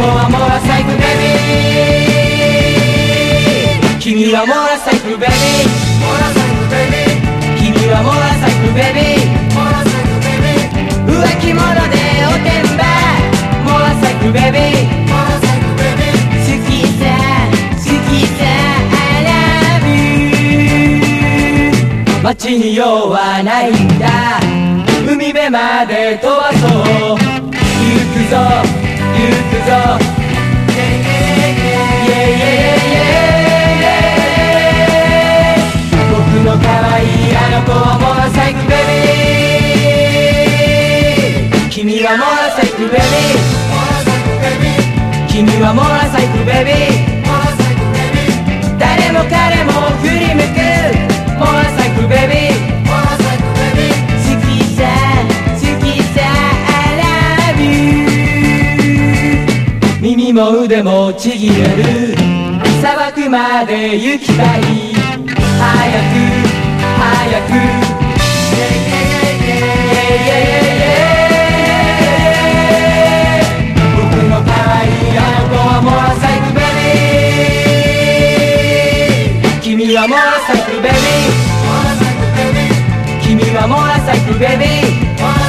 子はモラサイクルベビー、君はモラサイクルベビー、モラサイクルベビー、君はモラサイクルベビー、モラサイクルベビー、浮気者でおてんばモラサイクルベビー、モラサイクルベビー、好きさ好きさ I love you、 街に用はないんだ、海辺まで飛ばそう、行くぞ行くぞ、僕の可愛いあの子はモラサイクルベビー、君はモラサイクルベビー、君はモラサイクルベビー、誰も彼も振り向くモラサイクルベビー、好きさ好きさ I love you、 耳も腕もちぎれる砂漠まで行きたい、早く早く、僕の可愛いあの子はモラサイクルベビー、君はモラサイクルベビー、君はモラサイクルベビー、